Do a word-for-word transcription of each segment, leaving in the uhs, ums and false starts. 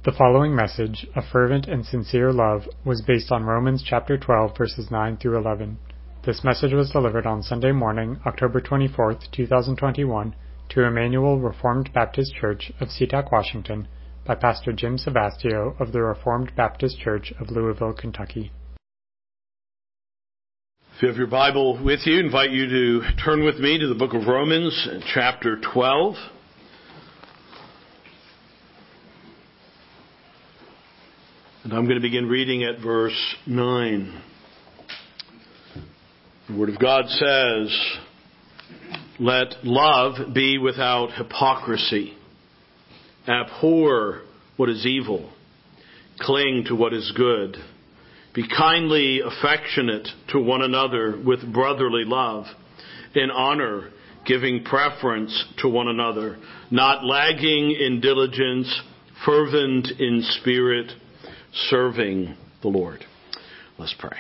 The following message, A Fervent and Sincere Love, was based on Romans chapter twelve, verses nine through eleven. This message was delivered on Sunday morning, October twenty-fourth, two thousand twenty-one, to Emmanuel Reformed Baptist Church of SeaTac, Washington, by Pastor Jim Sebastio of the Reformed Baptist Church of Louisville, Kentucky. If you have your Bible with you, I invite you to turn with me to the book of Romans, chapter twelve. And I'm going to begin reading at verse nine. The Word of God says, "Let love be without hypocrisy. Abhor what is evil. Cling to what is good. Be kindly affectionate to one another with brotherly love, in honor, giving preference to one another, not lagging in diligence, fervent in spirit, serving the Lord." Let's pray.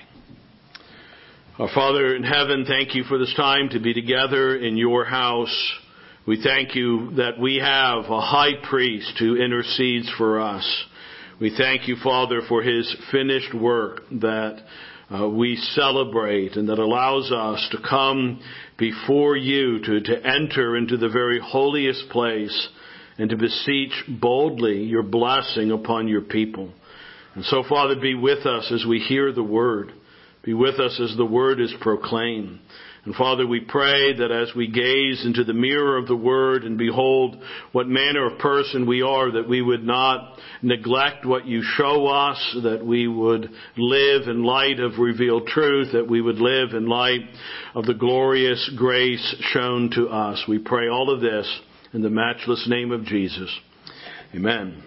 Our Father in heaven, thank you for this time to be together in your house. We thank you that we have a high priest who intercedes for us. We thank you, Father, for his finished work that uh, we celebrate and that allows us to come before you, to, to enter into the very holiest place and to beseech boldly your blessing upon your people. And so, Father, be with us as we hear the word. Be with us as the word is proclaimed. And Father, we pray that as we gaze into the mirror of the word and behold what manner of person we are, that we would not neglect what you show us, that we would live in light of revealed truth, that we would live in light of the glorious grace shown to us. We pray all of this in the matchless name of Jesus. Amen.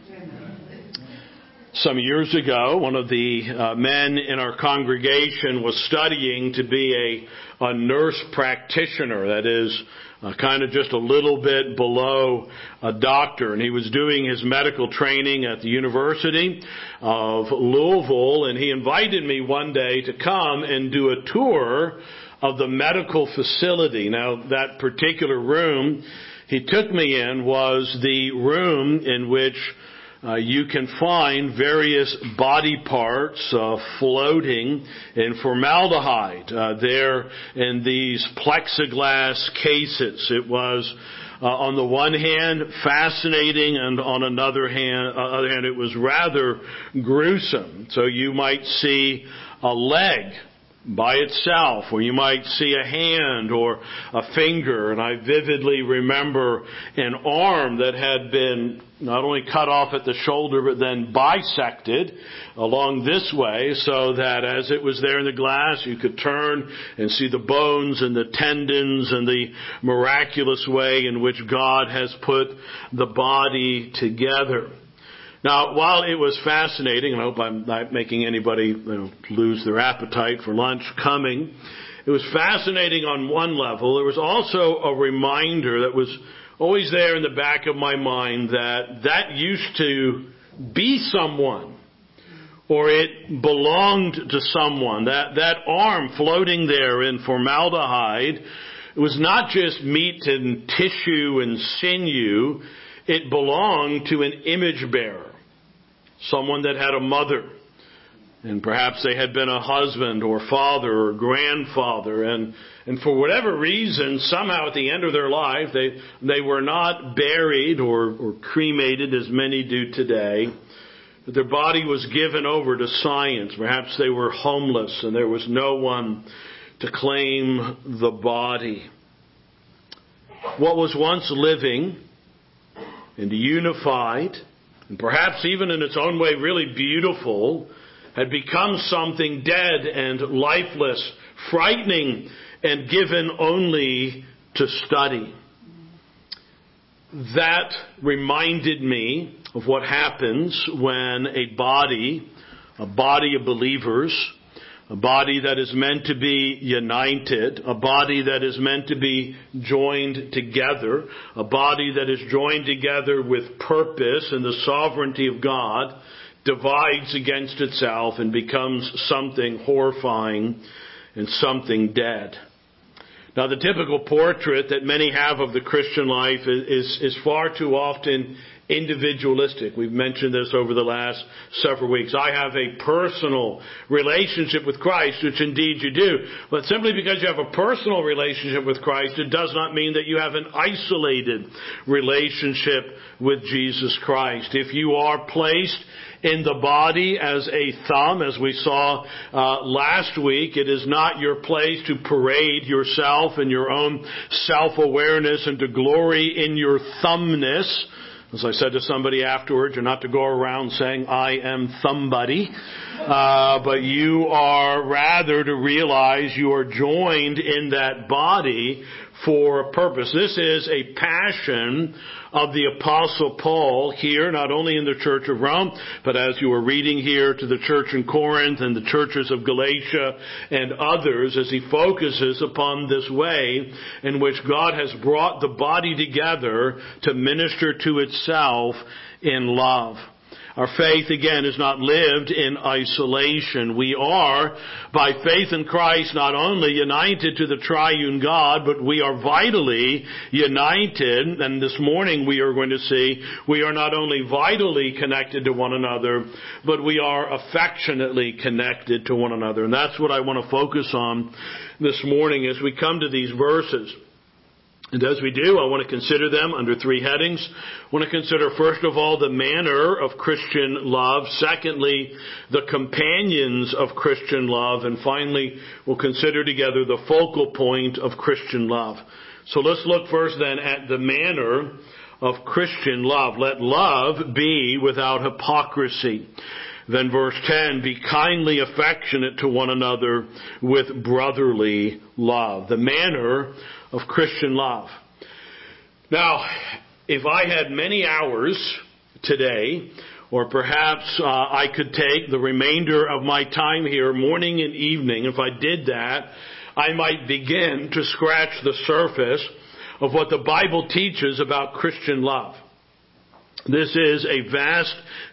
Some years ago, one of the uh, men in our congregation was studying to be a, a nurse practitioner, that is, uh, kind of just a little bit below a doctor. And he was doing his medical training at the University of Louisville, and he invited me one day to come and do a tour of the medical facility. Now, that particular room he took me in was the room in which Uh, you can find various body parts uh, floating in formaldehyde uh, there in these plexiglass cases. It was, uh, on the one hand, fascinating, and on another hand, uh, and it was rather gruesome. So you might see a leg by itself, or you might see a hand or a finger. And I vividly remember an arm that had been not only cut off at the shoulder, but then bisected along this way, so that as it was there in the glass, you could turn and see the bones and the tendons and the miraculous way in which God has put the body together. Now, while it was fascinating, and I hope I'm not making anybody you know, lose their appetite for lunch coming, it was fascinating on one level. There was also a reminder that was always there in the back of my mind that that used to be someone, or it belonged to someone. That, that arm floating there in formaldehyde, it was not just meat and tissue and sinew. It belonged to an image bearer. Someone that had a mother, and perhaps they had been a husband or father or grandfather, and and for whatever reason, somehow at the end of their life, they they were not buried or, or cremated as many do today. But their body was given over to science. Perhaps they were homeless and there was no one to claim the body. What was once living and unified, and perhaps even in its own way really beautiful, had become something dead and lifeless, frightening and given only to study. That reminded me of what happens when a body, a body of believers, a body that is meant to be united, a body that is meant to be joined together, a body that is joined together with purpose and the sovereignty of God, divides against itself and becomes something horrifying and something dead. Now, the typical portrait that many have of the Christian life is, is, is far too often individualistic. We've mentioned this over the last several weeks. I have a personal relationship with Christ, which indeed you do. But simply because you have a personal relationship with Christ, it does not mean that you have an isolated relationship with Jesus Christ. If you are placed in the body as a thumb, as we saw uh, last week, it is not your place to parade yourself and your own self-awareness and to glory in your thumbness. As I said to somebody afterwards, you're not to go around saying, I am somebody, uh, but you are rather to realize you are joined in that body for a purpose. This is a passion of the Apostle Paul here, not only in the church of Rome, but as you are reading here to the church in Corinth and the churches of Galatia and others, as he focuses upon this way in which God has brought the body together to minister to itself in love. Our faith, again, is not lived in isolation. We are, by faith in Christ, not only united to the triune God, but we are vitally united. And this morning we are going to see we are not only vitally connected to one another, but we are affectionately connected to one another. And that's what I want to focus on this morning as we come to these verses. And as we do, I want to consider them under three headings. I want to consider, first of all, the manner of Christian love. Secondly, the companions of Christian love. And finally, we'll consider together the focal point of Christian love. So let's look first then at the manner of Christian love. Let love be without hypocrisy. Then verse ten, be kindly affectionate to one another with brotherly love. The manner of Christian love. Now, if I had many hours today, or perhaps uh, I could take the remainder of my time here, morning and evening, if I did that, I might begin to scratch the surface of what the Bible teaches about Christian love. This is a vast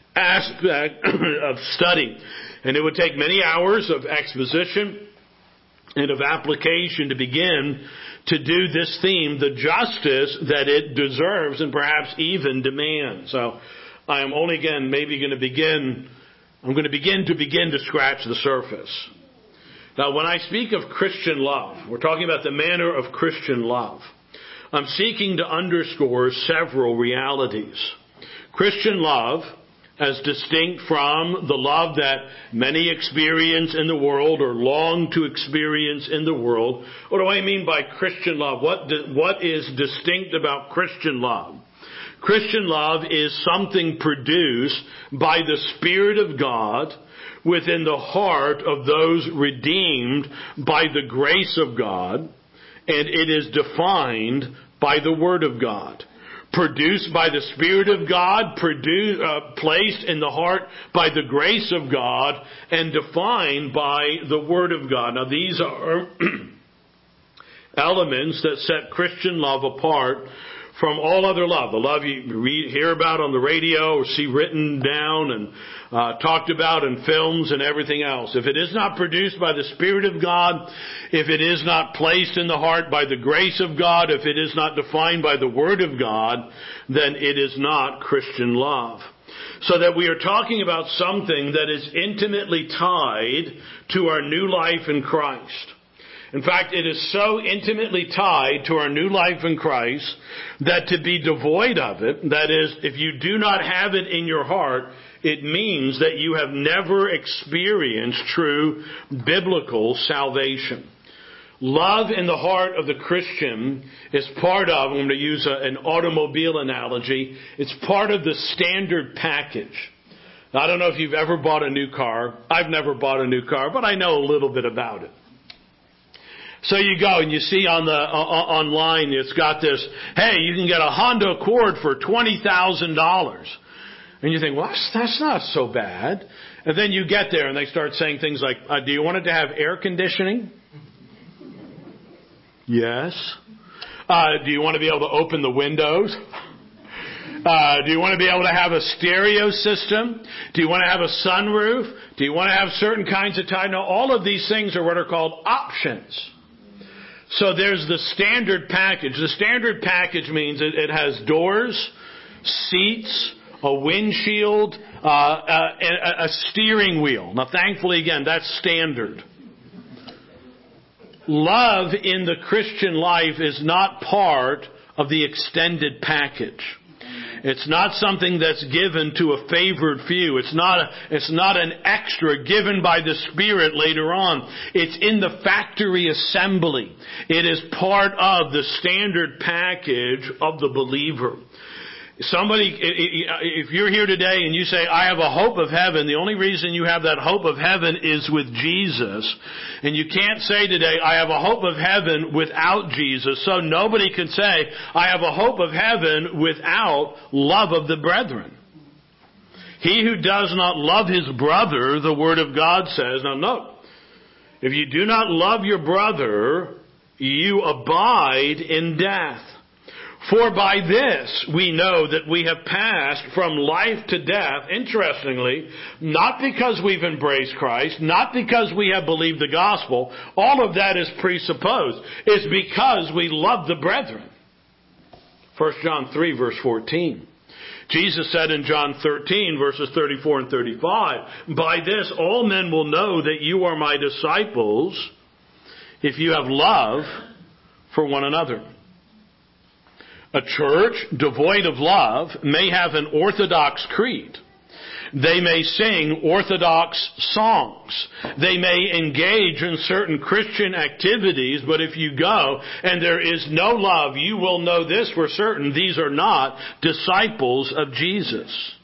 aspect of study, and it would take many hours of exposition and of application to begin to do this theme the justice that it deserves and perhaps even demands. So I am only again maybe going to begin, I'm going to begin to begin to scratch the surface. Now when I speak of Christian love, we're talking about the manner of Christian love. I'm seeking to underscore several realities. Christian love, as distinct from the love that many experience in the world or long to experience in the world. What do I mean by Christian love? What do, what is distinct about Christian love? Christian love is something produced by the Spirit of God within the heart of those redeemed by the grace of God, and it is defined by the Word of God. Produced by the Spirit of God, produced, uh, placed in the heart by the grace of God, and defined by the Word of God. Now these are elements that set Christian love apart from all other love. The love you read, hear about on the radio or see written down and uh, talked about in films and everything else. If it is not produced by the Spirit of God, if it is not placed in the heart by the grace of God, if it is not defined by the Word of God, then it is not Christian love. So that we are talking about something that is intimately tied to our new life in Christ. In fact, it is so intimately tied to our new life in Christ that to be devoid of it, that is, if you do not have it in your heart, it means that you have never experienced true biblical salvation. Love in the heart of the Christian is part of, I'm going to use a, an automobile analogy, it's part of the standard package. Now, I don't know if you've ever bought a new car. I've never bought a new car, but I know a little bit about it. So you go and you see on the uh, online, it's got this, hey, you can get a Honda Accord for twenty thousand dollars. And you think, well, that's, that's not so bad. And then you get there and they start saying things like, uh, do you want it to have air conditioning? Yes. Uh, do you want to be able to open the windows? Uh, do you want to be able to have a stereo system? Do you want to have a sunroof? Do you want to have certain kinds of tire? No, all of these things are what are called options. So there's the standard package. The standard package means it, it has doors, seats, a windshield, uh, uh, a, a steering wheel. Now, thankfully, again, that's standard. Love in the Christian life is not part of the extended package. It's not something that's given to a favored few. It's not a, it's not an extra given by the Spirit later on. It's in the factory assembly. It is part of the standard package of the believer. Somebody, if you're here today and you say, I have a hope of heaven, the only reason you have that hope of heaven is with Jesus. And you can't say today, I have a hope of heaven without Jesus. So nobody can say, I have a hope of heaven without love of the brethren. He who does not love his brother, the Word of God says, now note, if you do not love your brother, you abide in death. For by this we know that we have passed from life to death, interestingly, not because we've embraced Christ, not because we have believed the gospel, all of that is presupposed. It's because we love the brethren. First John three, verse fourteen. Jesus said in John thirteen, verses thirty-four and thirty-five, by this all men will know that you are my disciples if you have love for one another. A church devoid of love may have an orthodox creed. They may sing orthodox songs. They may engage in certain Christian activities, but if you go and there is no love, you will know this for certain. These are not disciples of Jesus.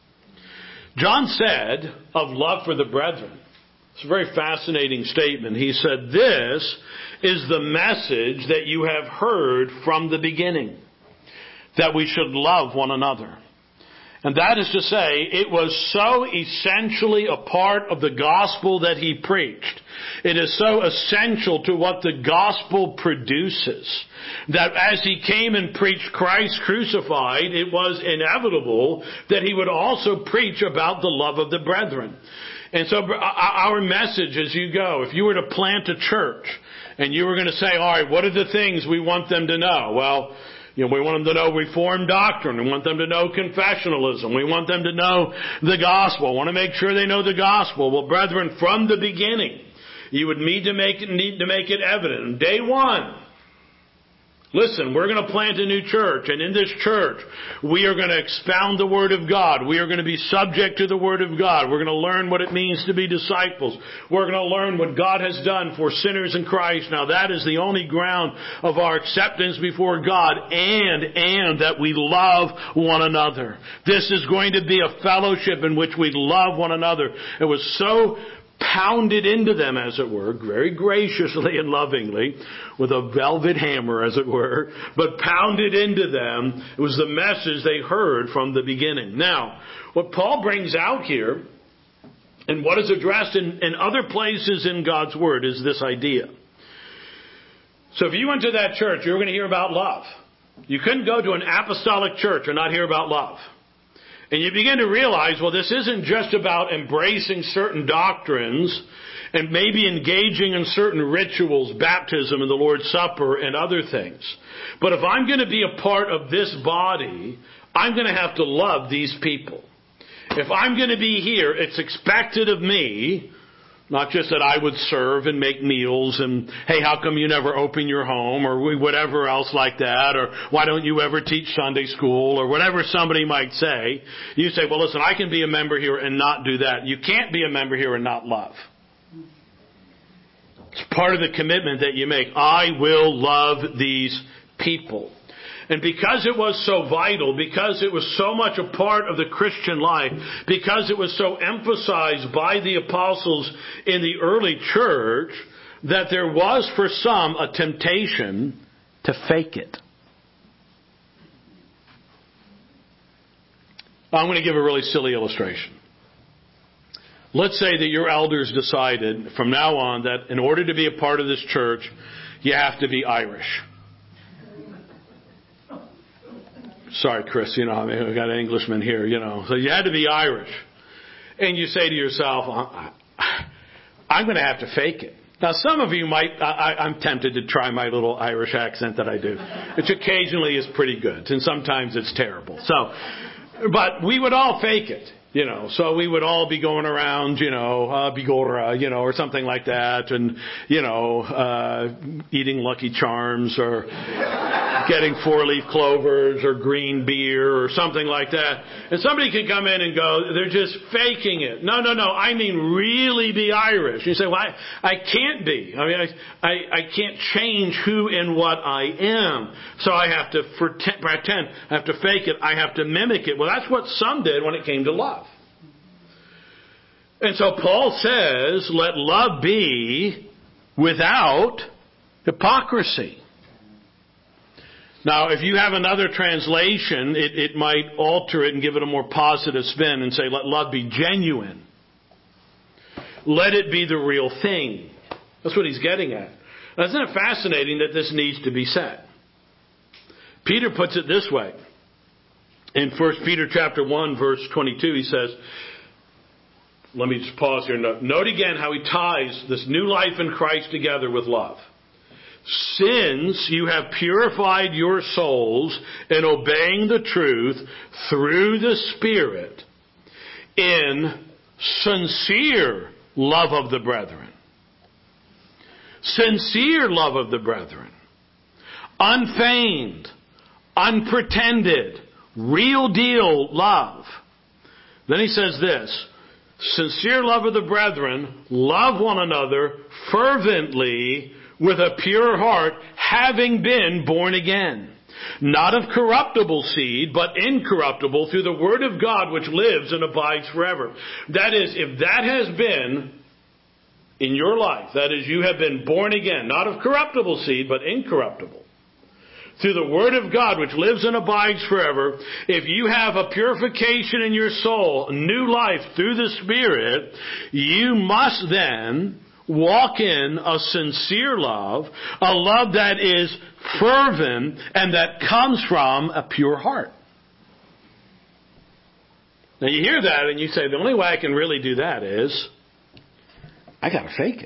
John said of love for the brethren, it's a very fascinating statement. He said, this is the message that you have heard from the beginning, that we should love one another. And that is to say, it was so essentially a part of the gospel that he preached. It is so essential to what the gospel produces, that as he came and preached Christ crucified, it was inevitable that he would also preach about the love of the brethren. And so our message as you go, if you were to plant a church and you were going to say, all right, what are the things we want them to know? Well, You know, we want them to know Reformed doctrine. We want them to know confessionalism. We want them to know the gospel. We want to make sure they know the gospel. Well, brethren, from the beginning, you would need to make it, need to make it evident. Day one, listen, we're going to plant a new church, and in this church, we are going to expound the Word of God. We are going to be subject to the Word of God. We're going to learn what it means to be disciples. We're going to learn what God has done for sinners in Christ. Now, that is the only ground of our acceptance before God, and, and that we love one another. This is going to be a fellowship in which we love one another. It was so pounded into them, as it were, very graciously and lovingly, with a velvet hammer, as it were, but pounded into them. It was the message they heard from the beginning. Now, what Paul brings out here, and what is addressed in, in other places in God's Word, is this idea. So if you went to that church, you were going to hear about love. You couldn't go to an apostolic church and not hear about love. And you begin to realize, well, this isn't just about embracing certain doctrines and maybe engaging in certain rituals, baptism and the Lord's Supper and other things. But if I'm going to be a part of this body, I'm going to have to love these people. If I'm going to be here, it's expected of me, not just that I would serve and make meals and, hey, how come you never open your home or whatever else like that, or why don't you ever teach Sunday school or whatever somebody might say. You say, well, listen, I can be a member here and not do that. You can't be a member here and not love. It's part of the commitment that you make. I will love these people. And because it was so vital, because it was so much a part of the Christian life, because it was so emphasized by the apostles in the early church, that there was for some a temptation to fake it. I'm going to give a really silly illustration. Let's say that your elders decided from now on that in order to be a part of this church, you have to be Irish. Sorry, Chris, you know, I mean, we've got an Englishman here, you know. So you had to be Irish. And you say to yourself, I'm going to have to fake it. Now, some of you might, I, I'm tempted to try my little Irish accent that I do, which occasionally is pretty good, and sometimes it's terrible. So, but we would all fake it, you know. So we would all be going around, you know, uh, Bigorra, you know, or something like that, and, you know, uh, eating Lucky Charms or getting four-leaf clovers or green beer or something like that. And somebody can come in and go, they're just faking it. No, no, no. I mean really be Irish. You say, well, I, I can't be. I mean, I, I, I can't change who and what I am. So I have to pretend. I have to fake it. I have to mimic it. Well, that's what some did when it came to love. And so Paul says, let love be without hypocrisy. Now, if you have another translation, it, it might alter it and give it a more positive spin and say, let love be genuine. Let it be the real thing. That's what he's getting at. Now, isn't it fascinating that this needs to be said? Peter puts it this way. In First Peter chapter one, verse twenty-two, he says, let me just pause here. Note, note again how he ties this new life in Christ together with love. Since you have purified your souls in obeying the truth through the Spirit in sincere love of the brethren. Sincere love of the brethren. Unfeigned, unpretended, real deal love. Then he says this, sincere love of the brethren, love one another fervently with a pure heart, having been born again. Not of corruptible seed, but incorruptible through the word of God which lives and abides forever. That is, if that has been in your life, that is, you have been born again, not of corruptible seed, but incorruptible. Through the word of God which lives and abides forever, if you have a purification in your soul, new life through the Spirit, you must then walk in a sincere love, a love that is fervent and that comes from a pure heart. Now you hear that and you say, the only way I can really do that is, I got to fake it.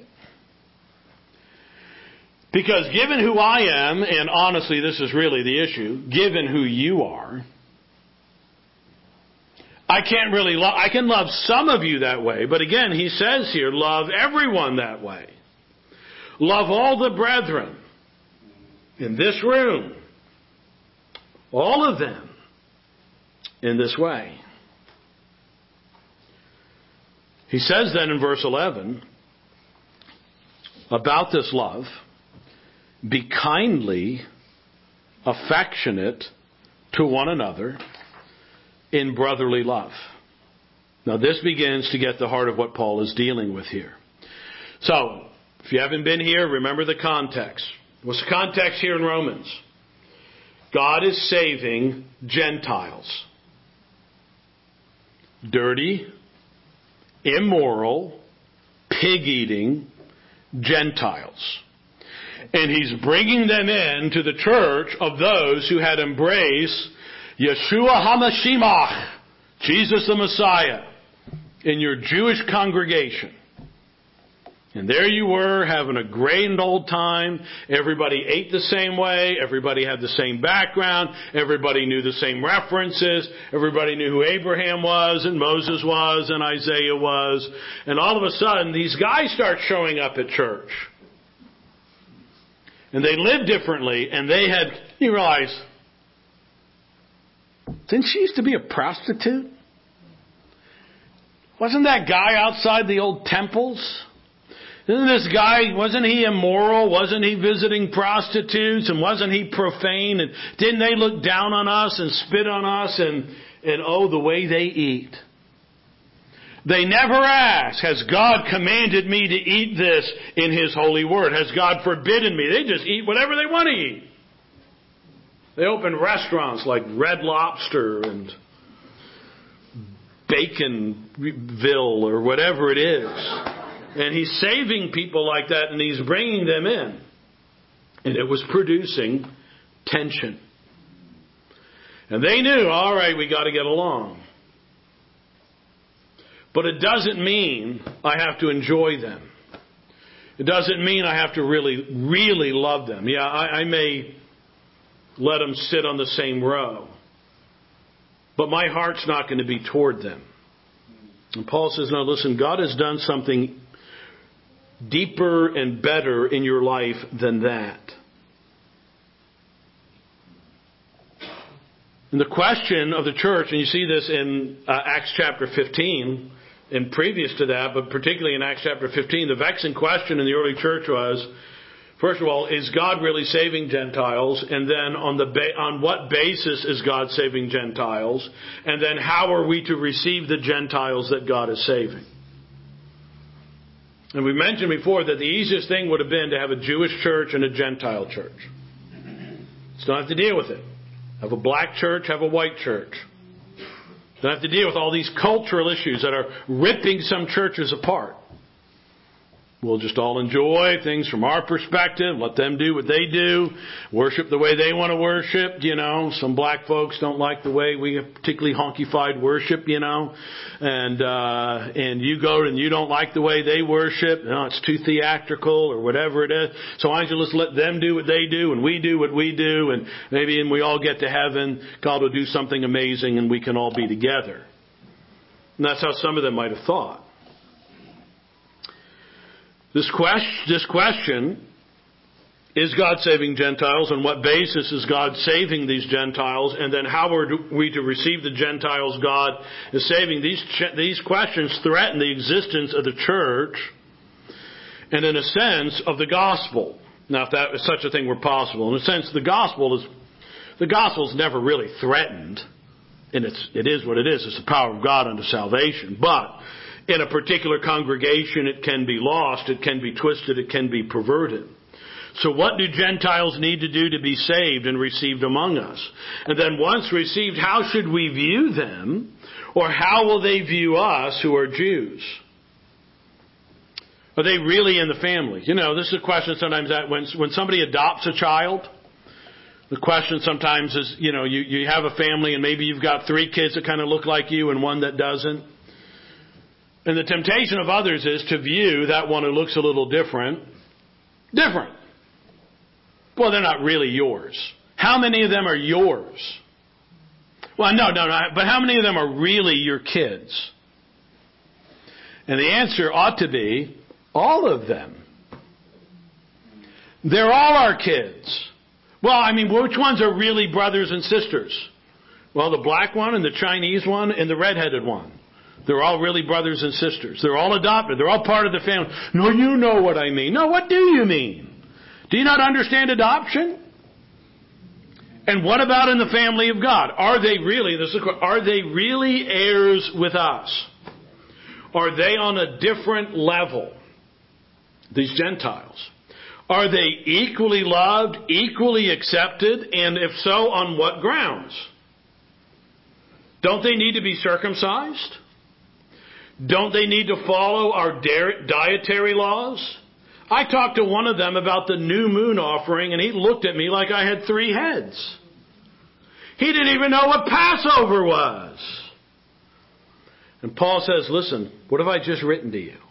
Because given who I am, and honestly this is really the issue, given who you are, I can't really love, I can love some of you that way, but again, he says here, love everyone that way. Love all the brethren in this room. All of them in this way. He says then in verse eleven, about this love, be kindly affectionate to one another in brotherly love. Now this begins to get the heart of what Paul is dealing with here. So, if you haven't been here, remember the context. What's the context here in Romans? God is saving Gentiles. Dirty, immoral, pig-eating Gentiles. And He's bringing them in to the church of those who had embraced Yeshua HaMashiach, Jesus the Messiah, in your Jewish congregation. And there you were, having a grand old time. Everybody ate the same way. Everybody had the same background. Everybody knew the same references. Everybody knew who Abraham was and Moses was and Isaiah was. And all of a sudden, these guys start showing up at church. And they lived differently, and they had, you realize, didn't she used to be a prostitute? Wasn't that guy outside the old temples? Isn't this guy, wasn't he immoral? Wasn't he visiting prostitutes? And wasn't he profane? And didn't they look down on us and spit on us? And, and oh, the way they eat. They never ask, has God commanded me to eat this in His holy word? Has God forbidden me? They just eat whatever they want to eat. They open restaurants like Red Lobster and Baconville or whatever it is. And He's saving people like that, and He's bringing them in. And it was producing tension. And they knew, all right, we got to get along. But it doesn't mean I have to enjoy them. It doesn't mean I have to really, really love them. Yeah, I, I may let them sit on the same row, but my heart's not going to be toward them. And Paul says, no, listen, God has done something deeper and better in your life than that. And the question of the church, and you see this in uh, Acts chapter fifteen, and previous to that, but particularly in Acts chapter fifteen, the vexing question in the early church was, first of all, is God really saving Gentiles? And then on the ba- on what basis is God saving Gentiles? And then how are we to receive the Gentiles that God is saving? And we mentioned before that the easiest thing would have been to have a Jewish church and a Gentile church. So don't have to deal with it. Have a black church, have a white church. Don't have to deal with all these cultural issues that are ripping some churches apart. We'll just all enjoy things from our perspective. Let them do what they do. Worship the way they want to worship. You know, some black folks don't like the way we particularly honky-fied worship, you know. And, uh, and you go and you don't like the way they worship. No, it's too theatrical or whatever it is. So why don't you just let them do what they do and we do what we do. And maybe when we all get to heaven, God will do something amazing and we can all be together. And that's how some of them might have thought. This question, this question, is God saving Gentiles? On what basis is God saving these Gentiles? And then how are we to receive the Gentiles God is saving? These, these questions threaten the existence of the church and, in a sense, of the gospel. Now, if that if such a thing were possible. In a sense, the gospel is the gospel is never really threatened. And it's, it is what it is. It's the power of God unto salvation. But in a particular congregation, it can be lost, it can be twisted, it can be perverted. So what do Gentiles need to do to be saved and received among us? And then once received, how should we view them? Or how will they view us who are Jews? Are they really in the family? You know, this is a question sometimes that when, when somebody adopts a child, the question sometimes is, you know, you, you have a family and maybe you've got three kids that kind of look like you and one that doesn't. And the temptation of others is to view that one who looks a little different, different. Well, they're not really yours. How many of them are yours? Well, no, no, no. But how many of them are really your kids? And the answer ought to be all of them. They're all our kids. Well, I mean, which ones are really brothers and sisters? Well, the black one and the Chinese one and the redheaded one. They're all really brothers and sisters. They're all adopted. They're all part of the family. No, you know what I mean. No, what do you mean? Do you not understand adoption? And what about in the family of God? Are they really, this is, are they really heirs with us? Are they on a different level? These Gentiles. Are they equally loved, equally accepted? And if so, on what grounds? Don't they need to be circumcised? Don't they need to follow our dietary laws? I talked to one of them about the new moon offering, and he looked at me like I had three heads. He didn't even know what Passover was. And Paul says, listen, what have I just written to you?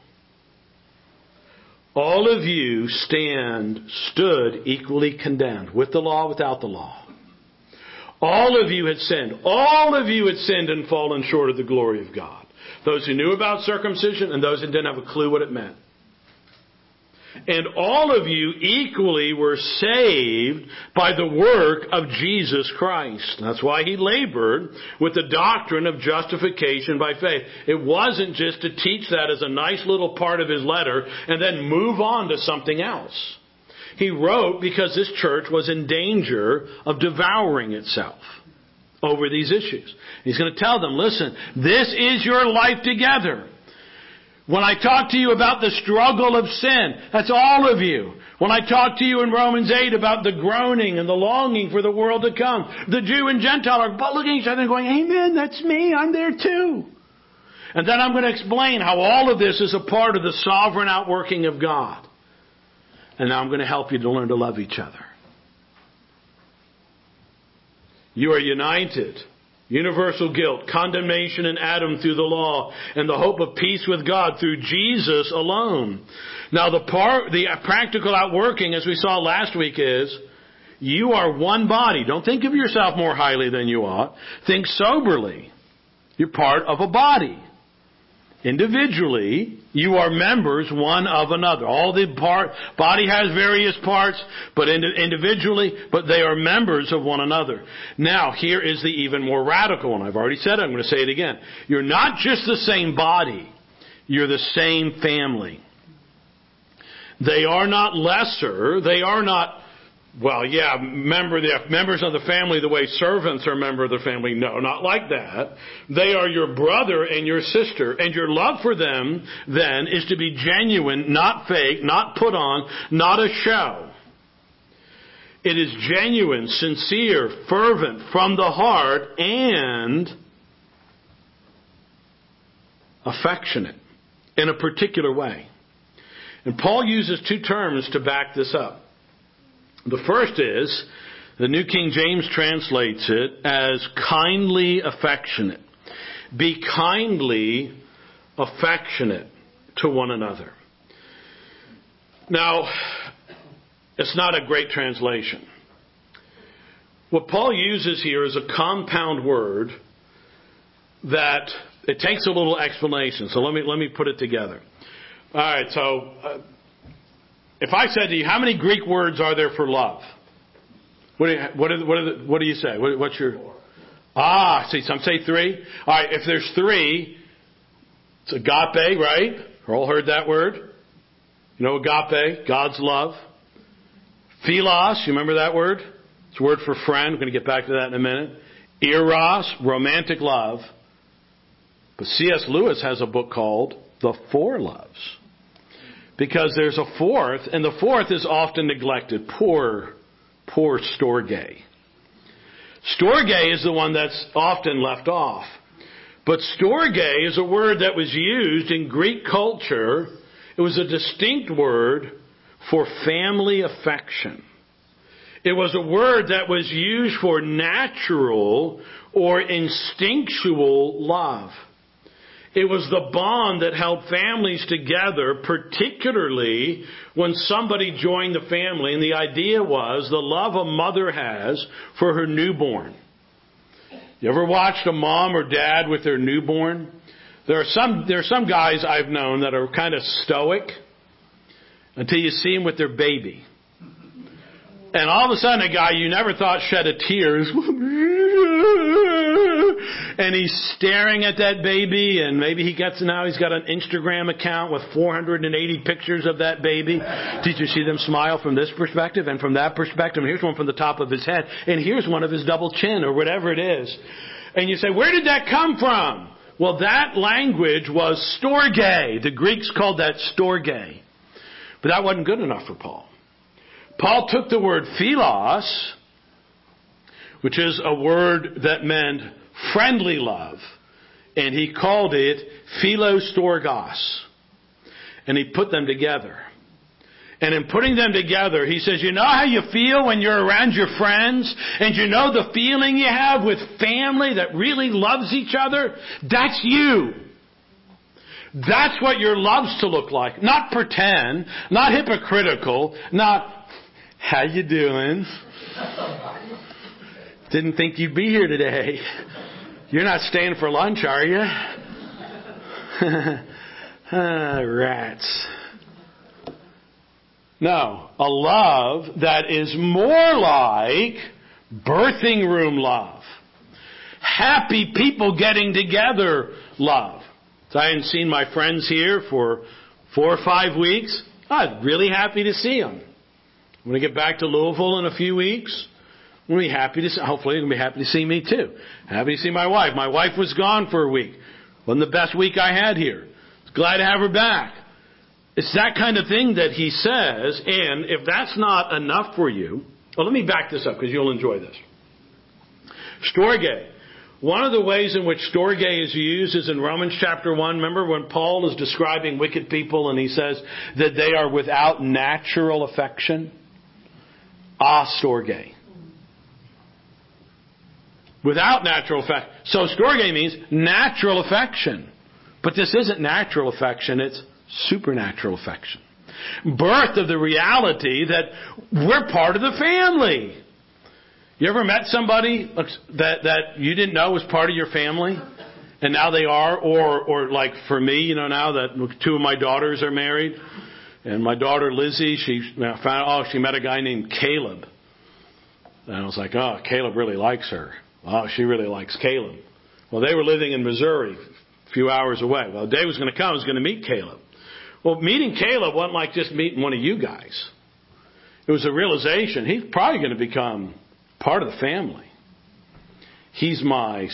All of you stand, stood equally condemned, with the law, without the law. All of you had sinned. All of you had sinned and fallen short of the glory of God. Those who knew about circumcision and those who didn't have a clue what it meant. And all of you equally were saved by the work of Jesus Christ. That's why he labored with the doctrine of justification by faith. It wasn't just to teach that as a nice little part of his letter and then move on to something else. He wrote because this church was in danger of devouring itself over these issues. He's going to tell them, listen, this is your life together. When I talk to you about the struggle of sin, that's all of you. When I talk to you in Romans eight about the groaning and the longing for the world to come, the Jew and Gentile are looking at each other and going, amen, that's me, I'm there too. And then I'm going to explain how all of this is a part of the sovereign outworking of God. And now I'm going to help you to learn to love each other. You are united Universal guilt, condemnation in Adam through the law, and the hope of peace with God through Jesus alone. Now the part, the practical outworking, as we saw last week, is you are one body. Don't think of yourself more highly than you ought. Think soberly. You're part of a body. Individually, you are members one of another. All the part, body has various parts, but individually, but they are members of one another. Now, here is the even more radical one. I've already said it, I'm going to say it again. You're not just the same body. You're the same family. They are not lesser. They are not, well, yeah, member the members of the family the way servants are members of the family. No, not like that. They are your brother and your sister, and your love for them then is to be genuine, not fake, not put on, not a show. It is genuine, sincere, fervent, from the heart, and affectionate in a particular way. And Paul uses two terms to back this up. The first is, the New King James translates it as kindly affectionate. Be kindly affectionate to one another. Now, it's not a great translation. What Paul uses here is a compound word that it takes a little explanation. So let me let me put it together. All right, so uh, if I said to you, how many Greek words are there for love? What do you, what are, what, are the, what do you say? What, what's your... Ah, see, some say three. All right, if there's three, it's agape, right? We've all heard that word. You know agape, God's love. Philos, you remember that word? It's a word for friend. We're going to get back to that in a minute. Eros, romantic love. But C S Lewis has a book called The Four Loves. Because there's a fourth, and the fourth is often neglected. Poor, poor storge. Storge is the one that's often left off. But storge is a word that was used in Greek culture. It was a distinct word for family affection. It was a word that was used for natural or instinctual love. It was the bond that held families together, particularly when somebody joined the family. And the idea was the love a mother has for her newborn. You ever watched a mom or dad with their newborn? There are some, there are some guys I've known that are kind of stoic until you see them with their baby. And all of a sudden a guy you never thought shed a tear and he's staring at that baby, and maybe he gets, now he's got an Instagram account with four hundred eighty pictures of that baby. Did you see them smile from this perspective and from that perspective? And here's one from the top of his head, and here's one of his double chin or whatever it is. And you say, where did that come from? Well, that language was storge. The Greeks called that storge. But that wasn't good enough for Paul. Paul took the word philos, which is a word that meant friendly love, and he called it philostorgos. And he put them together. And in putting them together, he says, you know how you feel when you're around your friends? And you know the feeling you have with family that really loves each other? That's you. That's what your love's to look like. Not pretend, not hypocritical, not, how you doing? Didn't think you'd be here today. You're not staying for lunch, are you? ah, rats. No, a love that is more like birthing room love. Happy people getting together love. So I hadn't seen my friends here for four or five weeks. I'm really happy to see them. I'm going to get back to Louisville in a few weeks. I'm going to be happy to see, hopefully they're going to be happy to see me too. Happy to see my wife. My wife was gone for a week. Wasn't the best week I had here. Glad to have her back. It's that kind of thing that he says, and if that's not enough for you, well, let me back this up because you'll enjoy this. Storge. One of the ways in which storge is used is in Romans chapter one. Remember when Paul is describing wicked people and he says that they are without natural affection? Ah, storge. Without natural affection. So storge means natural affection. But this isn't natural affection, it's supernatural affection. Birth of the reality that we're part of the family. You ever met somebody that, that you didn't know was part of your family? And now they are? Or, or like for me, you know, now that two of my daughters are married. And my daughter Lizzie, she found out, oh, she met a guy named Caleb. And I was like, oh, Caleb really likes her. Oh, she really likes Caleb. Well, they were living in Missouri, a few hours away. Well, the day was going to come, I was going to meet Caleb. Well, meeting Caleb wasn't like just meeting one of you guys. It was a realization he's probably going to become part of the family. He's my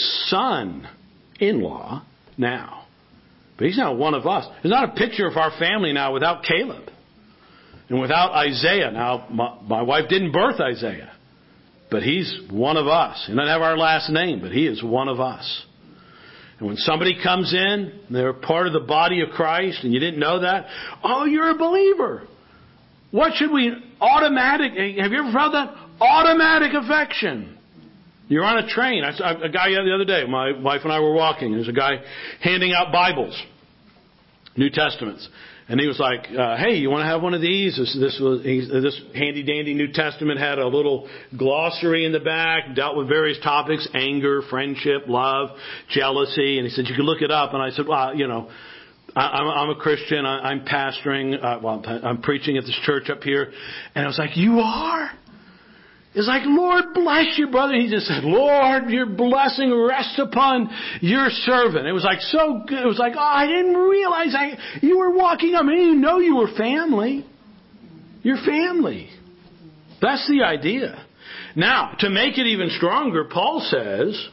son-in-law now. But he's not one of us. There's not a picture of our family now without Caleb. And without Isaiah. Now, my, my wife didn't birth Isaiah. But he's one of us. He doesn't have our last name, but he is one of us. And when somebody comes in, they're part of the body of Christ, and you didn't know that, oh, you're a believer. What should we automatic, have you ever felt that? Automatic affection. You're on a train. I saw a guy the other day, my wife and I were walking. There's a guy handing out Bibles, New Testaments. And he was like, uh, hey, you want to have one of these? This, this, was, he, this handy dandy New Testament had a little glossary in the back, dealt with various topics, anger, friendship, love, jealousy. And he said, you can look it up. And I said, well, you know, I, I'm, I'm a Christian. I, I'm pastoring. Uh, well, I'm preaching at this church up here. And I was like, you are? It's like, Lord bless you, brother. He just said, Lord, your blessing rests upon your servant. It was like so good. It was like, oh, I didn't realize I you were walking up. I didn't even know you were family. You're family. That's the idea. Now, to make it even stronger, Paul says,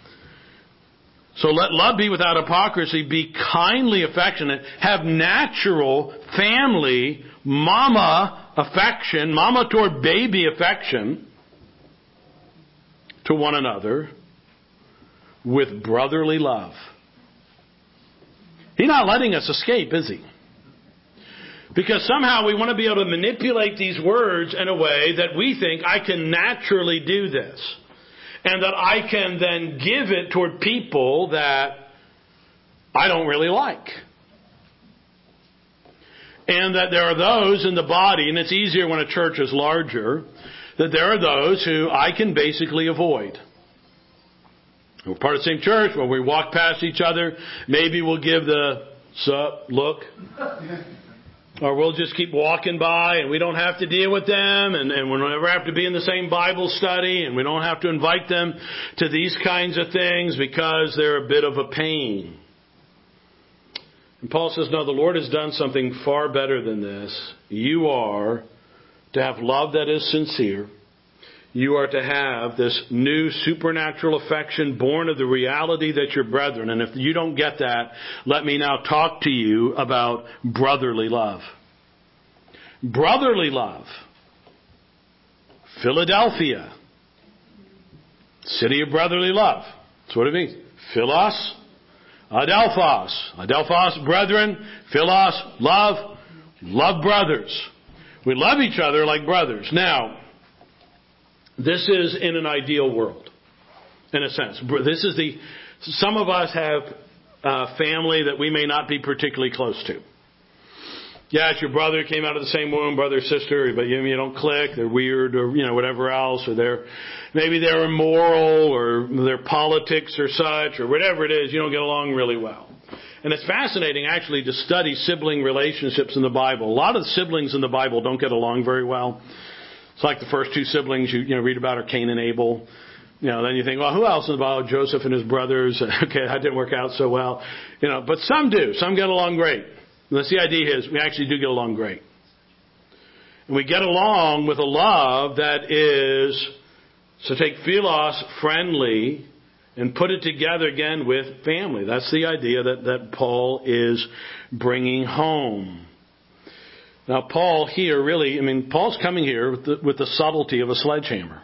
so let love be without hypocrisy, be kindly affectionate, have natural family, mama affection, mama toward baby affection, to one another with brotherly love. He's not letting us escape, is he? Because somehow we want to be able to manipulate these words in a way that we think I can naturally do this. And that I can then give it toward people that I don't really like. And that there are those in the body, and it's easier when a church is larger, that there are those who I can basically avoid. We're part of the same church, when we walk past each other, maybe we'll give the sup look. Or we'll just keep walking by and we don't have to deal with them, and, and we don't ever have to be in the same Bible study, and we don't have to invite them to these kinds of things because they're a bit of a pain. And Paul says, no, the Lord has done something far better than this. You are to have love that is sincere. You are to have this new supernatural affection born of the reality that you're brethren. And if you don't get that, let me now talk to you about brotherly love. Brotherly love. Philadelphia. City of brotherly love. That's what it means. Philos, adelphos. Adelphos, brethren. Philos, love. Love brothers. We love each other like brothers. Now, this is in an ideal world, in a sense. This is the, some of us have a family that we may not be particularly close to. Yeah, it's your brother, came out of the same womb, brother, sister, but you, you don't click, they're weird, or, you know, whatever else, or they're, maybe they're immoral, or their politics or such, or whatever it is, you don't get along really well. And it's fascinating, actually, to study sibling relationships in the Bible. A lot of the siblings in the Bible don't get along very well. It's like the first two siblings you, you know, read about are Cain and Abel. You know, then you think, well, who else in the Bible? Joseph and his brothers. Okay, that didn't work out so well. You know, but some do. Some get along great. And that's the idea is we actually do get along great. And we get along with a love that is, so take philos, friendly, and put it together again with family. That's the idea that, that Paul is bringing home. Now, Paul here really, I mean, Paul's coming here with the, with the subtlety of a sledgehammer.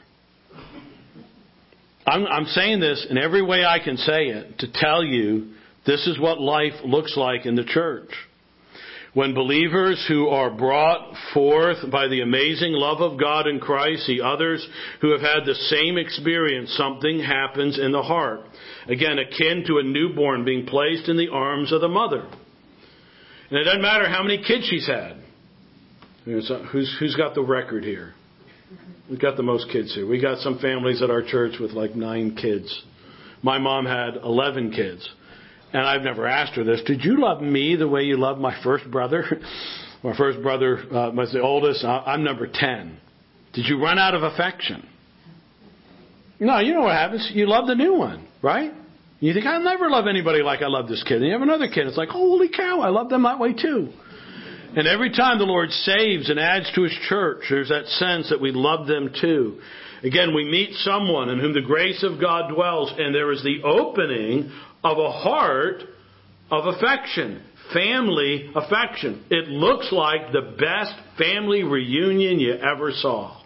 I'm, I'm saying this in every way I can say it to tell you this is what life looks like in the church. When believers who are brought forth by the amazing love of God in Christ see others who have had the same experience, something happens in the heart. Again, akin to a newborn being placed in the arms of the mother. And it doesn't matter how many kids she's had. Who's, who's got the record here? We've got the most kids here. We got some families at our church with like nine kids. My mom had eleven kids. And I've never asked her this. Did you love me the way you loved my first brother? My first brother uh, was the oldest. I'm number ten. Did you run out of affection? No, you know what happens. You love the new one, right? You think, I'll never love anybody like I love this kid. And you have another kid. It's like, holy cow, I love them that way too. And every time the Lord saves and adds to His church, there's that sense that we love them too. Again, we meet someone in whom the grace of God dwells, and there is the opening of a heart of affection, family affection. It looks like the best family reunion you ever saw.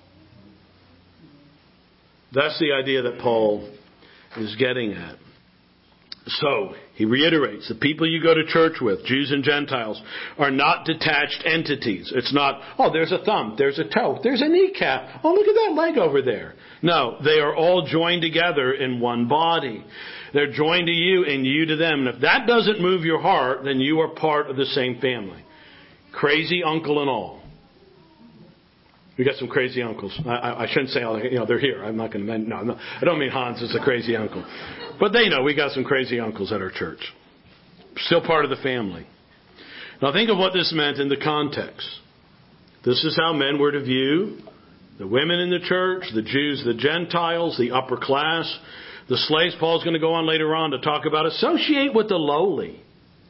That's the idea that Paul is getting at. So, he reiterates, the people you go to church with, Jews and Gentiles, are not detached entities. It's not, oh, there's a thumb, there's a toe, there's a kneecap. Oh, look at that leg over there. No, they are all joined together in one body. They're joined to you and you to them. And if that doesn't move your heart, then you are part of the same family. Crazy uncle and all. We got some crazy uncles. I, I, I shouldn't say, you know, they're here. I'm not going to, no, no, I don't mean Hans is a crazy uncle. But they know we got some crazy uncles at our church. Still part of the family. Now think of what this meant in the context. This is how men were to view the women in the church, the Jews, the Gentiles, the upper class, the slaves. Paul's going to go on later on to talk about associate with the lowly.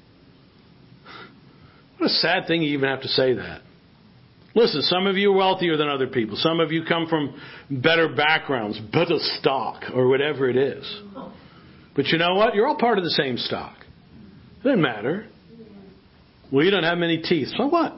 What a sad thing you even have to say that. Listen, some of you are wealthier than other people. Some of you come from better backgrounds, better stock, or whatever it is. But you know what? You're all part of the same stock. It doesn't matter. Well, you don't have many teeth. So what?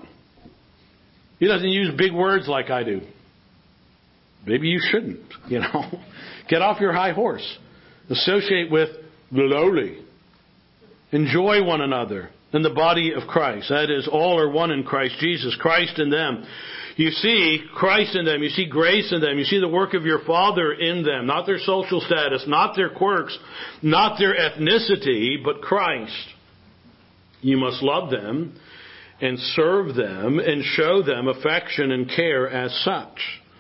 He doesn't use big words like I do. Maybe you shouldn't, you know. Get off your high horse. Associate with the lowly. Enjoy one another in the body of Christ. That is, all are one in Christ Jesus. Christ in them. You see Christ in them. You see grace in them. You see the work of your Father in them. Not their social status, not their quirks, not their ethnicity, but Christ. You must love them and serve them and show them affection and care as such.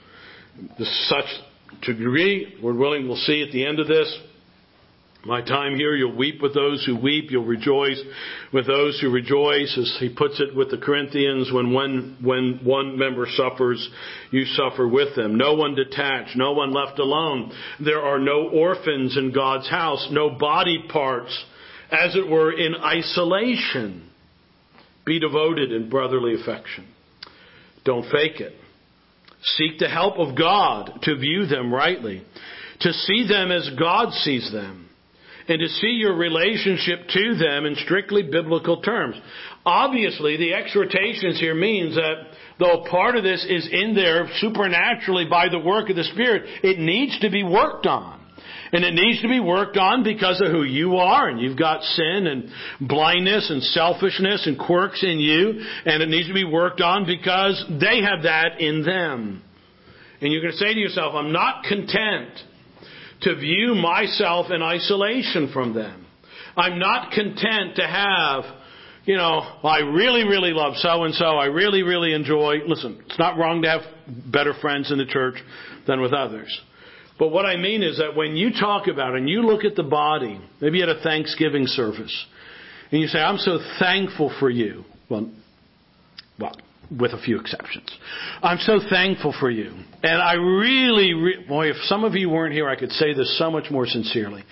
Such to degree, Lord willing, we'll see at the end of this. My time here, you'll weep with those who weep. You'll rejoice with those who rejoice. As he puts it with the Corinthians, when one, when one member suffers, you suffer with them. No one detached, no one left alone. There are no orphans in God's house, no body parts, as it were, in isolation. Be devoted in brotherly affection. Don't fake it. Seek the help of God to view them rightly, to see them as God sees them, and to see your relationship to them in strictly biblical terms. Obviously, the exhortations here means that though part of this is in there supernaturally by the work of the Spirit, it needs to be worked on. And it needs to be worked on because of who you are. And you've got sin and blindness and selfishness and quirks in you. And it needs to be worked on because they have that in them. And you're going to say to yourself, I'm not content to view myself in isolation from them. I'm not content to have, you know, I really, really love so-and-so. I really, really enjoy. Listen, it's not wrong to have better friends in the church than with others. But what I mean is that when you talk about and you look at the body, maybe at a Thanksgiving service, and you say, I'm so thankful for you. Well, well, with a few exceptions. I'm so thankful for you. And I really, re- boy, if some of you weren't here, I could say this so much more sincerely.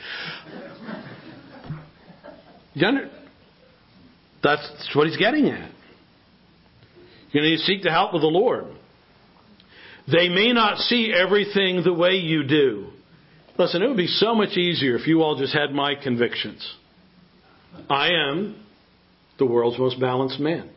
You under- That's what he's getting at. You know, you seek the help of the Lord. They may not see everything the way you do. Listen, it would be so much easier if you all just had my convictions. I am the world's most balanced man.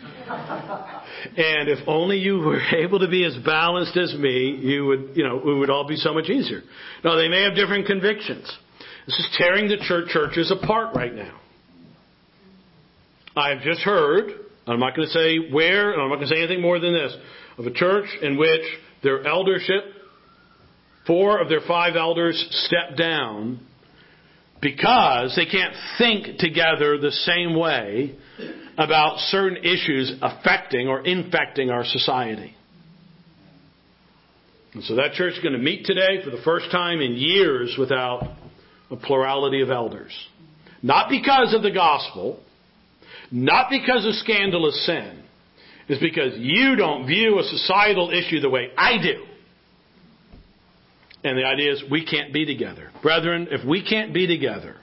And if only you were able to be as balanced as me, you would, you know, it would all be so much easier. Now, they may have different convictions. This is tearing the church churches apart right now. I've just heard I'm not going to say where, and I'm not going to say anything more than this, of a church in which their eldership, four of their five elders stepped down because they can't think together the same way about certain issues affecting or infecting our society. And so that church is going to meet today for the first time in years without a plurality of elders. Not because of the gospel, not because of scandalous sin. It's because you don't view a societal issue the way I do. And the idea is we can't be together. Brethren, if we can't be together,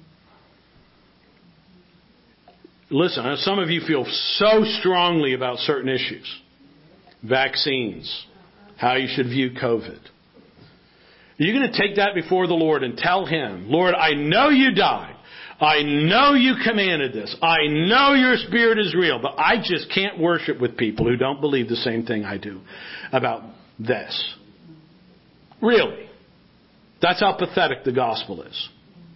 listen, some of you feel so strongly about certain issues. Vaccines, how you should view COVID. You're going to take that before the Lord and tell Him, Lord, I know you died. I know you commanded this. I know your Spirit is real, but I just can't worship with people who don't believe the same thing I do about this. Really. That's how pathetic the gospel is.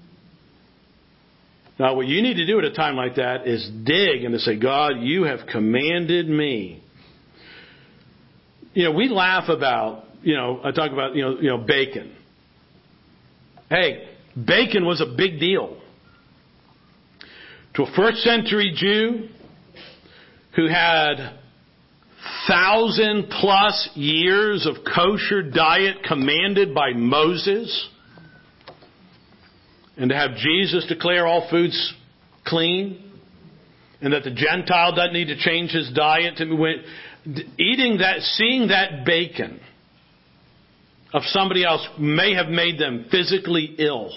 Now, what you need to do at a time like that is dig and to say, God, you have commanded me. You know, we laugh about, you know, I talk about, you know, you know, bacon. Hey, bacon was a big deal. To a first century Jew who had thousand plus years of kosher diet commanded by Moses, and to have Jesus declare all foods clean, and that the Gentile doesn't need to change his diet, to eating that, seeing that bacon of somebody else may have made them physically ill,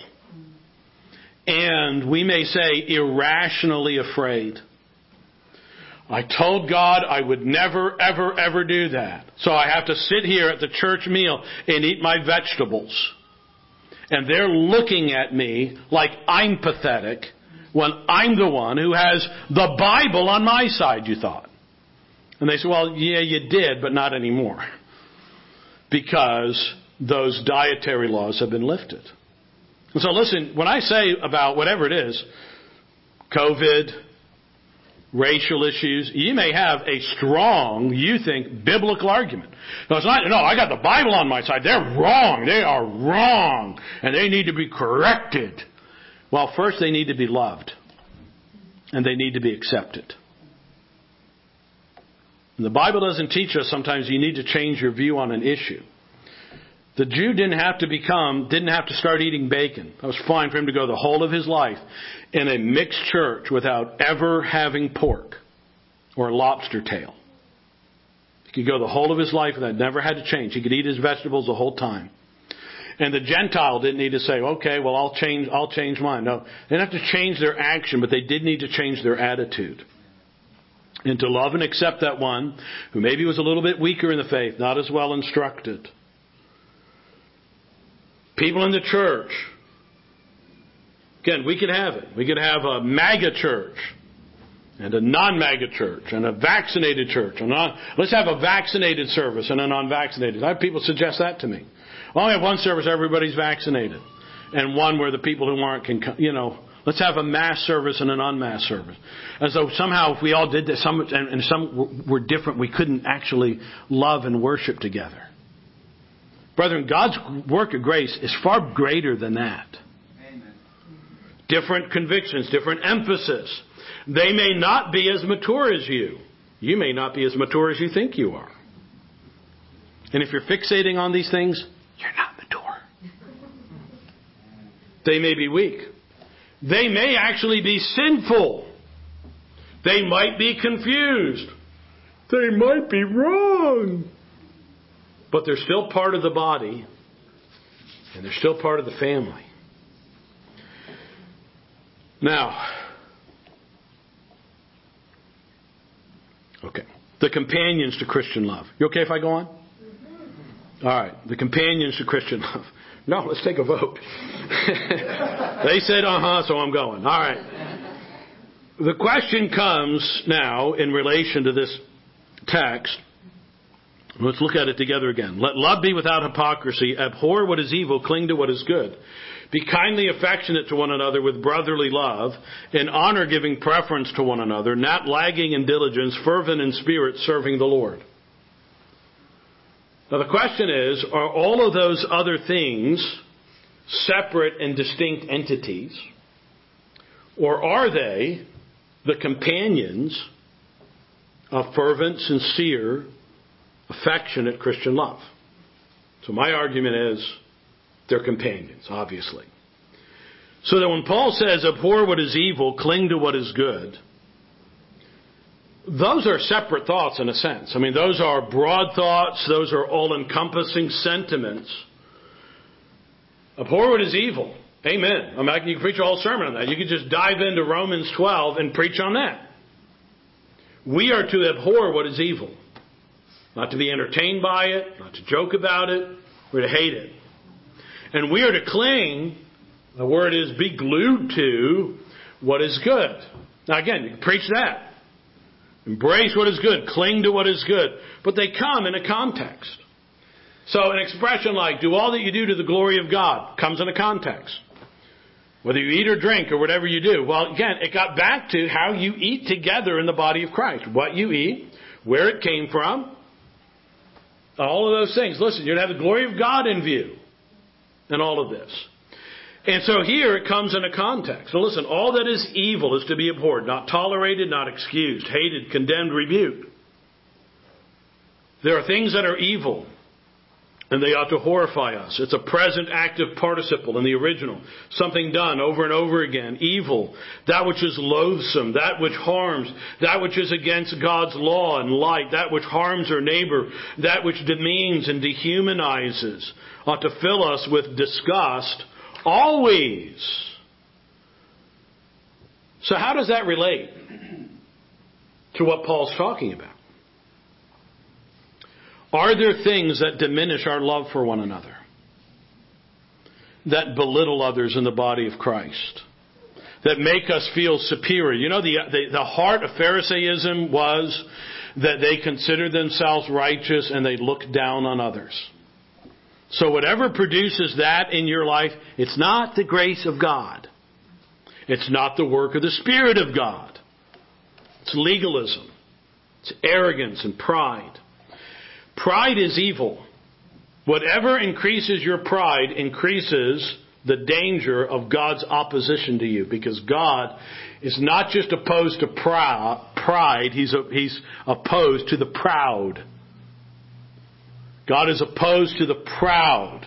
and we may say irrationally afraid. I told God I would never, ever, ever do that. So I have to sit here at the church meal and eat my vegetables. And they're looking at me like I'm pathetic when I'm the one who has the Bible on my side, you thought. And they say, well, yeah, you did, but not anymore. Because those dietary laws have been lifted. And so listen, when I say about whatever it is, COVID, racial issues, you may have a strong, you think, biblical argument. No, it's not, no, I got the Bible on my side. They're wrong. They are wrong. And they need to be corrected. Well, first they need to be loved. And they need to be accepted. And the Bible doesn't teach us sometimes you need to change your view on an issue. The Jew didn't have to become, didn't have to start eating bacon. It was fine for him to go the whole of his life in a mixed church without ever having pork or lobster tail. He could go the whole of his life and that never had to change. He could eat his vegetables the whole time. And the Gentile didn't need to say, okay, well, I'll change, I'll change mine. No, they didn't have to change their action, but they did need to change their attitude. And to love and accept that one who maybe was a little bit weaker in the faith, not as well instructed. People in the church. Again, we could have it. We could have a MAGA church and a non-MAGA church and a vaccinated church. And non- Let's have a vaccinated service and a non-vaccinated. I have people suggest that to me. Well, I have one service where everybody's vaccinated and one where the people who aren't can, you know, let's have a mass service and an unmass service. As though somehow if we all did this, some, and, and some were different, we couldn't actually love and worship together. Brethren, God's work of grace is far greater than that. Amen. Different convictions, different emphasis. They may not be as mature as you. You may not be as mature as you think you are. And if you're fixating on these things, you're not mature. They may be weak. They may actually be sinful. They might be confused. They might be wrong. But they're still part of the body, and they're still part of the family. Now, okay, the companions to Christian love. You okay if I go on? All right, the companions to Christian love. No, let's take a vote. They said, uh-huh, so I'm going. All right. The question comes now in relation to this text. Let's look at it together again. Let love be without hypocrisy. Abhor what is evil. Cling to what is good. Be kindly affectionate to one another with brotherly love, in honor giving preference to one another, not lagging in diligence, fervent in spirit, serving the Lord. Now the question is, are all of those other things separate and distinct entities? Or are they the companions of fervent, sincere, affectionate Christian love? So my argument is they're companions, obviously. So that when Paul says, abhor what is evil, cling to what is good, those are separate thoughts in a sense. I mean, those are broad thoughts. Those are all-encompassing sentiments. Abhor what is evil. Amen. I mean, you can preach a whole sermon on that. You could just dive into Romans twelve and preach on that. We are to abhor what is evil. Not to be entertained by it, not to joke about it. We're to hate it. And we are to cling, the word is be glued to what is good. Now again, you can preach that. Embrace what is good. Cling to what is good. But they come in a context. So an expression like, do all that you do to the glory of God, comes in a context. Whether you eat or drink or whatever you do. Well, again, it got back to how you eat together in the body of Christ. What you eat, where it came from, all of those things. Listen, you're going to have the glory of God in view in all of this. And so here it comes in a context. So listen, all that is evil is to be abhorred, not tolerated, not excused, hated, condemned, rebuked. There are things that are evil, and they ought to horrify us. It's a present active participle in the original. Something done over and over again. Evil, that which is loathsome, that which harms, that which is against God's law and light, that which harms our neighbor, that which demeans and dehumanizes, ought to fill us with disgust always. So how does that relate to what Paul's talking about? Are there things that diminish our love for one another? That belittle others in the body of Christ? That make us feel superior? You know, the, the, the heart of Pharisaism was that they considered themselves righteous and they looked down on others. So whatever produces that in your life, it's not the grace of God. It's not the work of the Spirit of God. It's legalism. It's arrogance and pride. Pride is evil. Whatever increases your pride increases the danger of God's opposition to you, because God is not just opposed to pride, He's, he's opposed to the proud. God is opposed to the proud.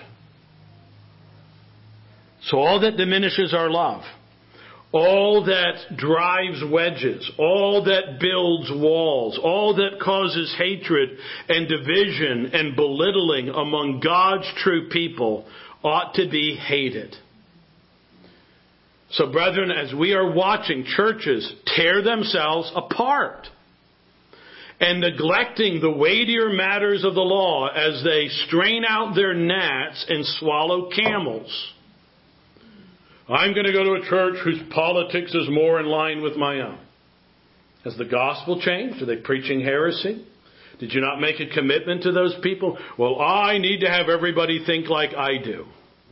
So all that diminishes our love, all that drives wedges, all that builds walls, all that causes hatred and division and belittling among God's true people ought to be hated. So brethren, as we are watching churches tear themselves apart and neglecting the weightier matters of the law as they strain out their gnats and swallow camels. I'm going to go to a church whose politics is more in line with my own. Has the gospel changed? Are they preaching heresy? Did you not make a commitment to those people? Well, I need to have everybody think like I do.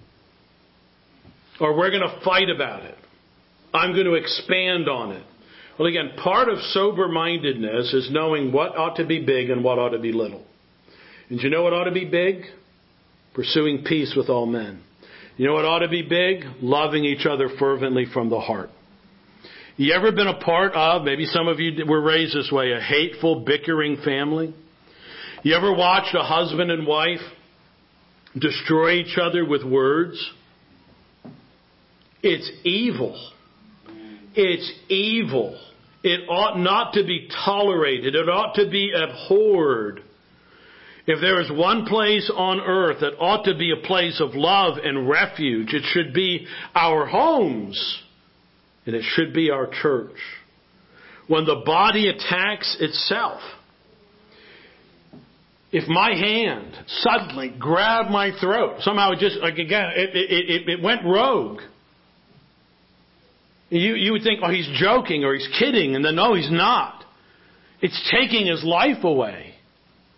Or we're going to fight about it. I'm going to expand on it. Well, again, part of sober-mindedness is knowing what ought to be big and what ought to be little. And you know what ought to be big? Pursuing peace with all men. You know what ought to be big? Loving each other fervently from the heart. You ever been a part of, maybe some of you were raised this way, a hateful, bickering family? You ever watched a husband and wife destroy each other with words? It's evil. It's evil. It ought not to be tolerated. It ought to be abhorred. If there is one place on earth that ought to be a place of love and refuge, it should be our homes. And it should be our church. When the body attacks itself, if my hand suddenly grabbed my throat, somehow it just, like again, it, it, it, it went rogue. You, you would think, oh, he's joking or he's kidding. And then, no, he's not. It's taking his life away.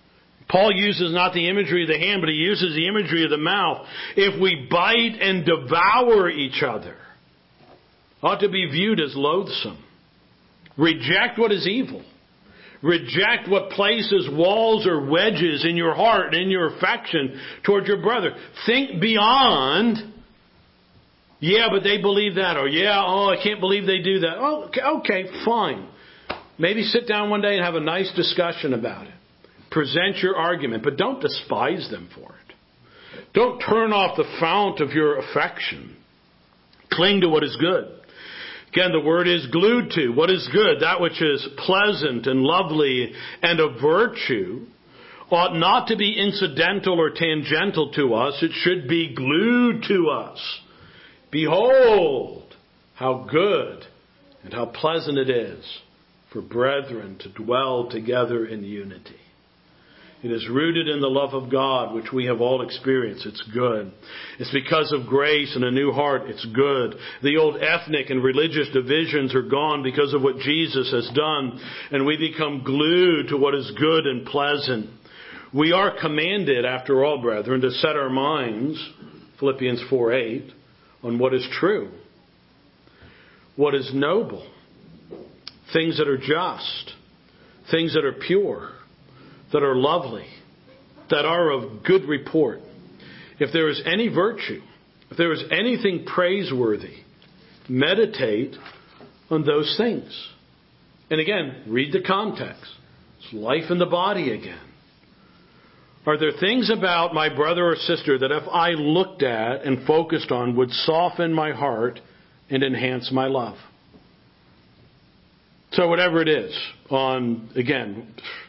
Paul uses not the imagery of the hand, but he uses the imagery of the mouth. If we bite and devour each other, ought to be viewed as loathsome. Reject what is evil. Reject what places walls or wedges in your heart and in your affection toward your brother. Think beyond, yeah, but they believe that, or yeah, oh, I can't believe they do that. Oh, okay, okay, fine. Maybe sit down one day and have a nice discussion about it. Present your argument, but don't despise them for it. Don't turn off the fount of your affection. Cling to what is good. Again, the word is glued to. What is good? That which is pleasant and lovely and of virtue ought not to be incidental or tangential to us. It should be glued to us. Behold, how good and how pleasant it is for brethren to dwell together in unity. It is rooted in the love of God, which we have all experienced. It's good. It's because of grace and a new heart. It's good. The old ethnic and religious divisions are gone because of what Jesus has done, and we become glued to what is good and pleasant. We are commanded, after all, brethren, to set our minds, Philippians four eight, on what is true, what is noble, things that are just, things that are pure, that are lovely, that are of good report. If there is any virtue, if there is anything praiseworthy, meditate on those things. And again, read the context. It's life in the body again. Are there things about my brother or sister that if I looked at and focused on would soften my heart and enhance my love? So whatever it is, on, again,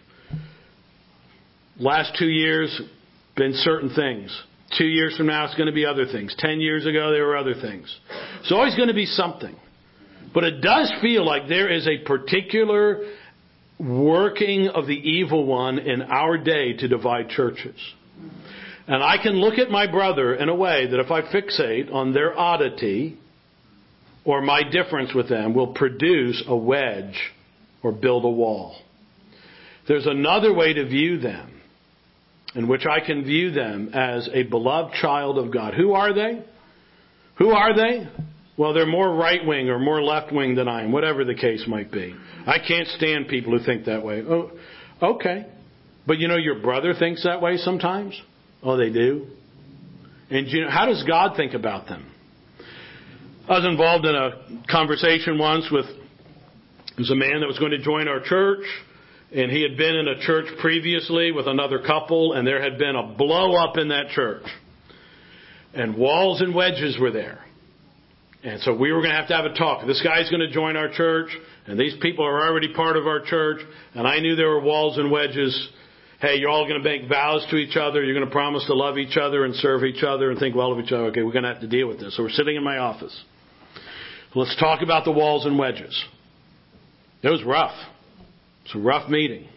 last two years, been certain things. Two years from now, it's going to be other things. Ten years ago, there were other things. It's always going to be something. But it does feel like there is a particular working of the evil one in our day to divide churches. And I can look at my brother in a way that if I fixate on their oddity or my difference with them, will produce a wedge or build a wall. There's another way to view them, in which I can view them as a beloved child of God. Who are they? Who are they? Well, they're more right-wing or more left-wing than I am, whatever the case might be. I can't stand people who think that way. Oh, okay. But you know, your brother thinks that way sometimes? Oh, they do? And you know, how does God think about them? I was involved in a conversation once with, there was a man that was going to join our church. And he had been in a church previously with another couple, and there had been a blow up in that church. And walls and wedges were there. And so we were going to have to have a talk. This guy's going to join our church, and these people are already part of our church, and I knew there were walls and wedges. Hey, you're all going to make vows to each other. You're going to promise to love each other and serve each other and think well of each other. Okay, we're going to have to deal with this. So we're sitting in my office. Let's talk about the walls and wedges. It was rough. It's a rough meeting.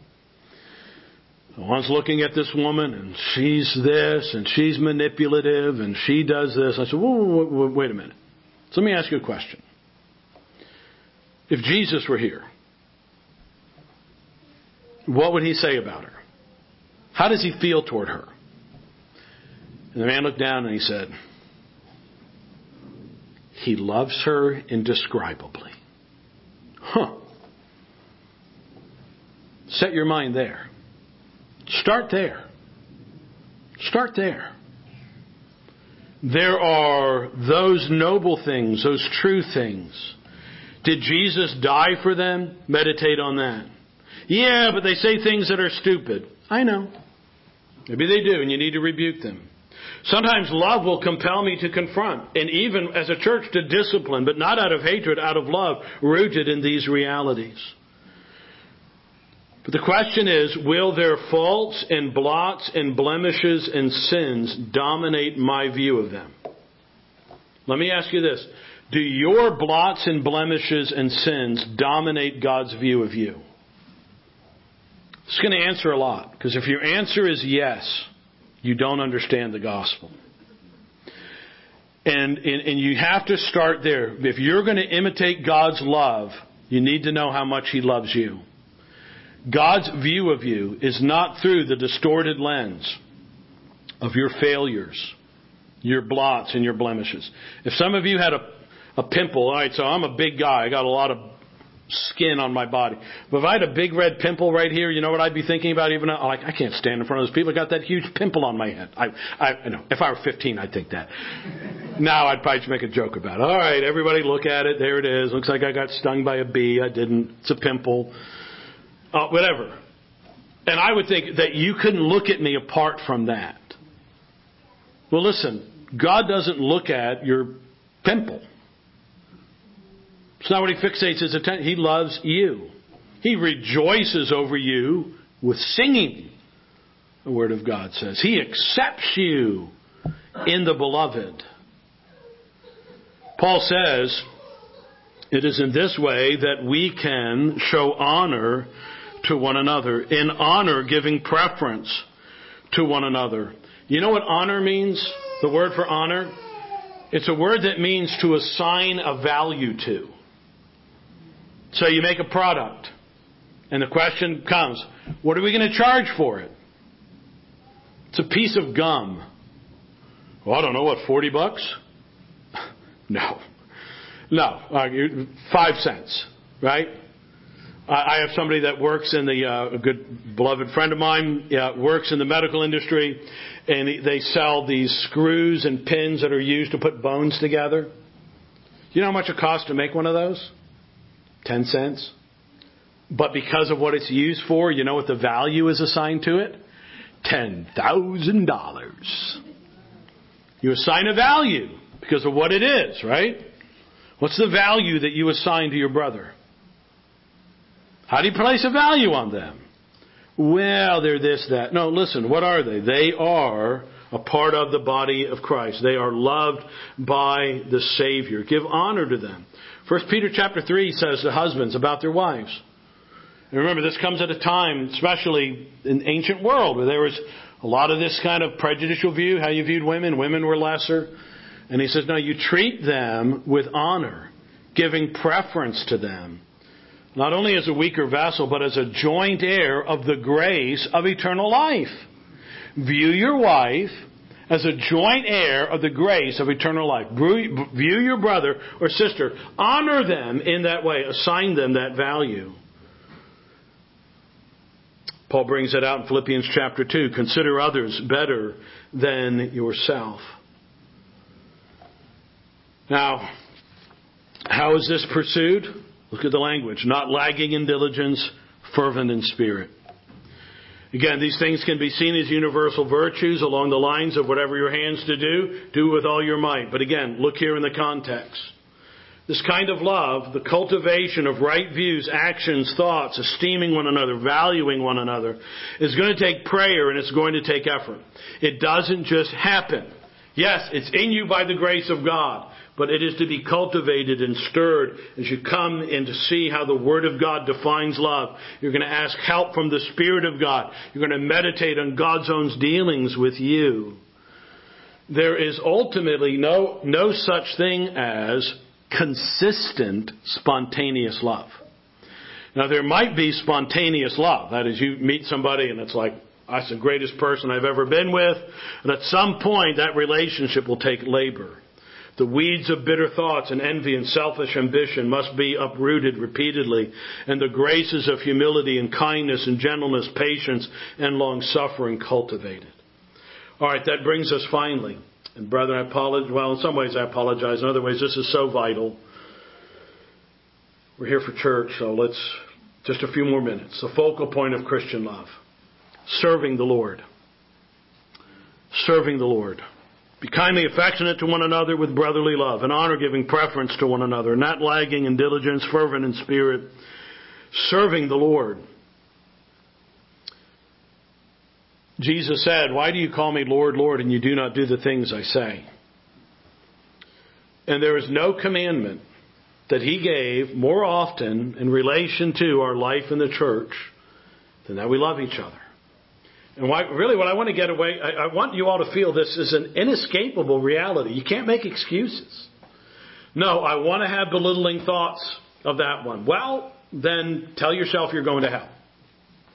One's looking at this woman, and she's this, and she's manipulative, and she does this. I said, whoa, whoa, whoa, wait a minute. So let me ask you a question. If Jesus were here, what would he say about her? How does he feel toward her? And the man looked down and he said, he loves her indescribably. Huh. Set your mind there. Start there. Start there. There are those noble things, those true things. Did Jesus die for them? Meditate on that. Yeah, but they say things that are stupid. I know. Maybe they do, and you need to rebuke them. Sometimes love will compel me to confront, and even as a church to discipline, but not out of hatred, out of love, rooted in these realities. But the question is, will their faults and blots and blemishes and sins dominate my view of them? Let me ask you this. Do your blots and blemishes and sins dominate God's view of you? It's going to answer a lot. Because if your answer is yes, you don't understand the gospel. And, and, and you have to start there. If you're going to imitate God's love, you need to know how much He loves you. God's view of you is not through the distorted lens of your failures, your blots and your blemishes. If some of you had a, a pimple, all right, so I'm a big guy. I got a lot of skin on my body. But if I had a big red pimple right here, you know what I'd be thinking about? Even though, like, I can't stand in front of those people. I got that huge pimple on my head. I, I, you know, if I were fifteen, I'd think that. Now I'd probably just make a joke about it. All right, everybody look at it. There it is. Looks like I got stung by a bee. I didn't. It's a pimple. Uh, whatever. And I would think that you couldn't look at me apart from that. Well, listen, God doesn't look at your pimple. It's not what He fixates His attention. He loves you. He rejoices over you with singing, the Word of God says. He accepts you in the Beloved. Paul says, it is in this way that we can show honor to one another. In honor, giving preference to one another. You know what honor means? The word for honor? It's a word that means to assign a value to. So you make a product, and the question comes, what are we going to charge for it? It's a piece of gum. Well, I don't know, what, forty bucks? No. No. Uh, five cents, right? I have somebody that works in the, uh, a good beloved friend of mine, uh, works in the medical industry, and they sell these screws and pins that are used to put bones together. You know how much it costs to make one of those? Ten cents. But because of what it's used for, you know what the value is assigned to it? Ten thousand dollars. You assign a value because of what it is, right? What's the value that you assign to your brother? How do you place a value on them? Well, they're this, that. No, listen, what are they? They are a part of the body of Christ. They are loved by the Savior. Give honor to them. First Peter chapter three says to husbands about their wives. And remember, this comes at a time, especially in the ancient world, where there was a lot of this kind of prejudicial view, how you viewed women. Women were lesser. And he says, no, you treat them with honor, giving preference to them. Not only as a weaker vessel, but as a joint heir of the grace of eternal life. View your wife as a joint heir of the grace of eternal life. View your brother or sister. Honor them in that way. Assign them that value. Paul brings it out in Philippians chapter two. Consider others better than yourself. Now, how is this pursued? Look at the language. Not lagging in diligence, fervent in spirit. Again, these things can be seen as universal virtues along the lines of whatever your hands to do, do with all your might. But again, look here in the context. This kind of love, the cultivation of right views, actions, thoughts, esteeming one another, valuing one another, is going to take prayer and it's going to take effort. It doesn't just happen. Yes, it's in you by the grace of God. But it is to be cultivated and stirred as you come in to see how the Word of God defines love. You're going to ask help from the Spirit of God. You're going to meditate on God's own dealings with you. There is ultimately no, no such thing as consistent, spontaneous love. Now, there might be spontaneous love. That is, you meet somebody and it's like, that's the greatest person I've ever been with. And at some point, that relationship will take labor. The weeds of bitter thoughts and envy and selfish ambition must be uprooted repeatedly, and the graces of humility and kindness and gentleness, patience and long-suffering cultivated. All right, that brings us finally. And brethren, I apologize. Well, in some ways I apologize. In other ways, this is so vital. We're here for church, so let's just a few more minutes. The focal point of Christian love. Serving the Lord. Serving the Lord. Be kindly affectionate to one another with brotherly love, and honor giving preference to one another, not lagging in diligence, fervent in spirit, serving the Lord. Jesus said, why do you call me Lord, Lord, and you do not do the things I say? And there is no commandment that He gave more often in relation to our life in the church than that we love each other. And why, really what I want to get away, I, I want you all to feel this is an inescapable reality. You can't make excuses. No, I want to have belittling thoughts of that one. Well, then tell yourself you're going to hell.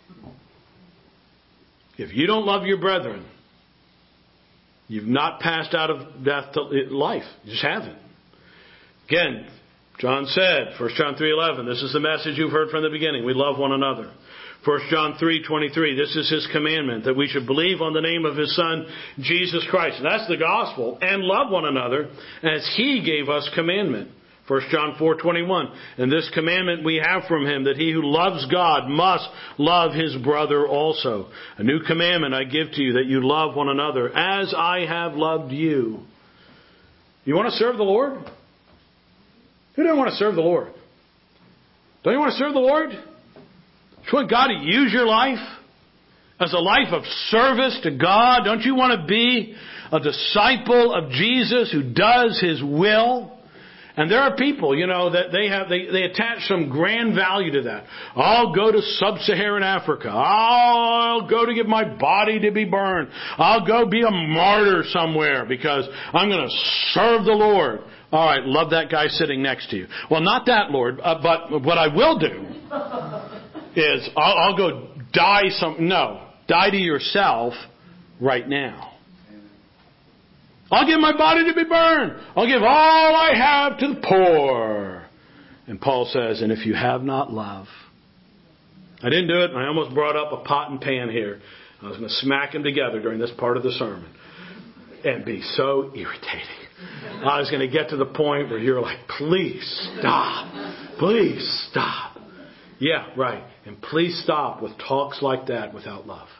If you don't love your brethren, you've not passed out of death to life. You just haven't. Again, John said, First John three eleven, this is the message you've heard from the beginning. We love one another. First John three twenty-three, this is His commandment, that we should believe on the name of His Son, Jesus Christ. And that's the gospel. And love one another as He gave us commandment. First John four twenty-one, and this commandment we have from Him, that he who loves God must love his brother also. A new commandment I give to you, that you love one another as I have loved you. You want to serve the Lord? Who doesn't want to serve the Lord? Don't you want to serve the Lord? Do you want God to use your life as a life of service to God? Don't you want to be a disciple of Jesus who does His will? And there are people, you know, that they have they, they attach some grand value to that. I'll go to sub-Saharan Africa. I'll go to get my body to be burned. I'll go be a martyr somewhere because I'm going to serve the Lord. All right, love that guy sitting next to you. Well, not that, Lord, uh, but what I will do is I'll, I'll go die some. No, die to yourself right now. I'll give my body to be burned. I'll give all I have to the poor. And Paul says, and if you have not love. I didn't do it. I almost brought up a pot and pan here. I was going to smack them together during this part of the sermon. And be so irritating. I was going to get to the point where you're like, please stop. Please stop. Yeah, right. And please stop with talks like that without love.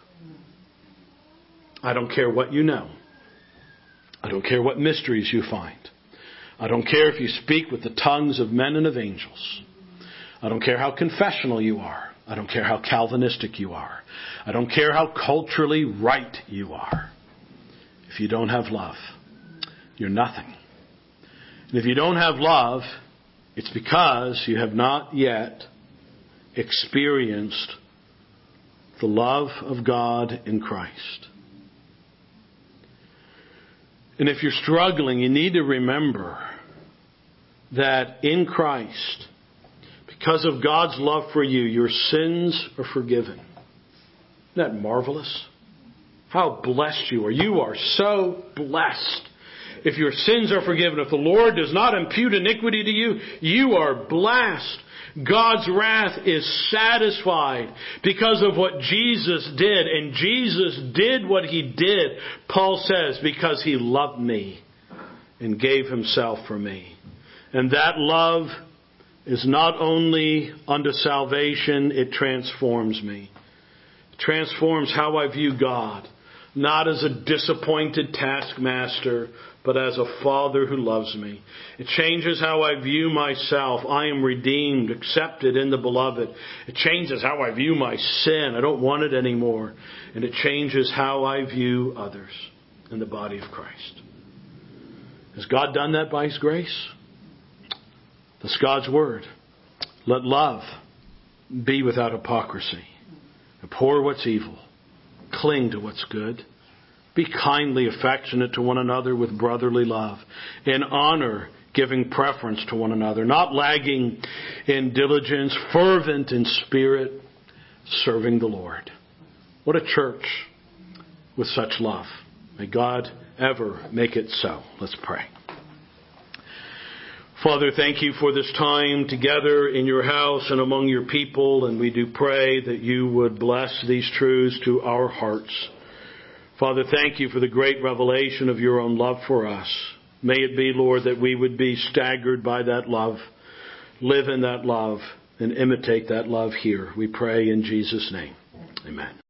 I don't care what you know. I don't care what mysteries you find. I don't care if you speak with the tongues of men and of angels. I don't care how confessional you are. I don't care how Calvinistic you are. I don't care how culturally right you are. If you don't have love, you're nothing. And if you don't have love, it's because you have not yet experienced the love of God in Christ. And if you're struggling, you need to remember that in Christ, because of God's love for you, your sins are forgiven. Isn't that marvelous? How blessed you are. You are so blessed. If your sins are forgiven, if the Lord does not impute iniquity to you, you are blessed. God's wrath is satisfied because of what Jesus did. And Jesus did what He did, Paul says, because He loved me and gave Himself for me. And that love is not only unto salvation, it transforms me. It transforms how I view God. Not as a disappointed taskmaster, but as a Father who loves me. It changes how I view myself. I am redeemed, accepted in the Beloved. It changes how I view my sin. I don't want it anymore. And it changes how I view others in the body of Christ. Has God done that by His grace? That's God's Word. Let love be without hypocrisy. Abhor what's evil. Cling to what's good. Be kindly affectionate to one another with brotherly love. In honor, giving preference to one another. Not lagging in diligence. Fervent in spirit. Serving the Lord. What a church with such love. May God ever make it so. Let's pray. Father, thank You for this time together in Your house and among Your people. And we do pray that You would bless these truths to our hearts. Father, thank You for the great revelation of Your own love for us. May it be, Lord, that we would be staggered by that love, live in that love, and imitate that love here. We pray in Jesus' name. Amen.